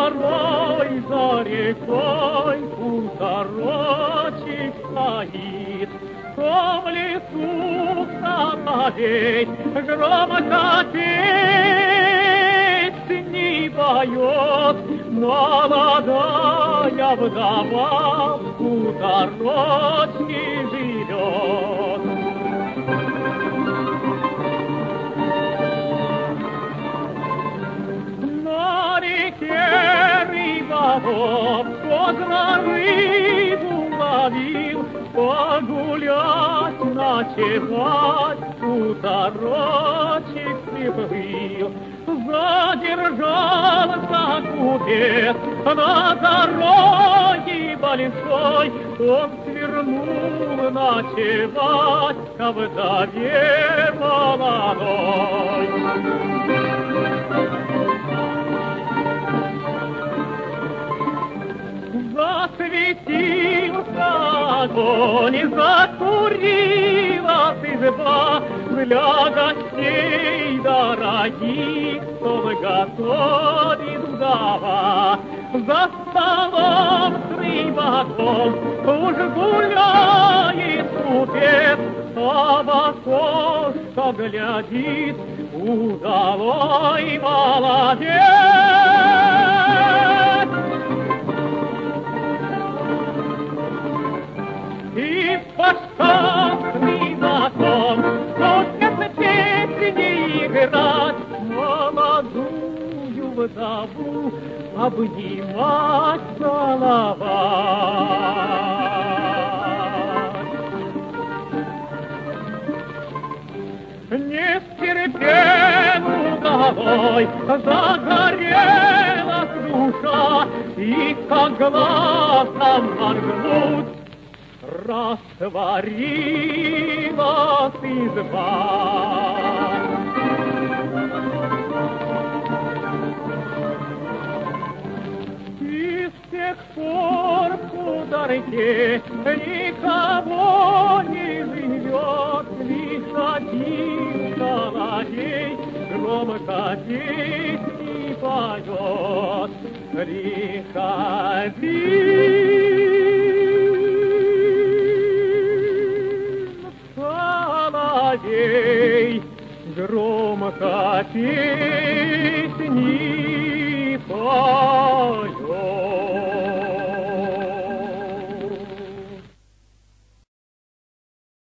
горой, за рекой хуторочек стоит. В том лесу соловей громко песни поет. Молодая вдова в хуторочке живет. На реке рыболов поздно рыбу ловил, погулять, ночевать, хуторочек приплыл. Задержался купец на дороге большой, он свернул ночевать ко вдове молодой. Засветился огонь, закурилась изба, для гостей дорогих стол готовит вдова. За столом с рыбаком уж гуляет купец, а в окошко глядит удалой молодец. И поштатный закон хочет песни играть, молодую вдову обнимать, целовать. Не стерпел удалой, загорелась душа, и как глазом моргнуть растворилась изба. И с тех пор в хуторке никого не живет, лишь один соловей громко песни поет. Приходи, соловей, громко песни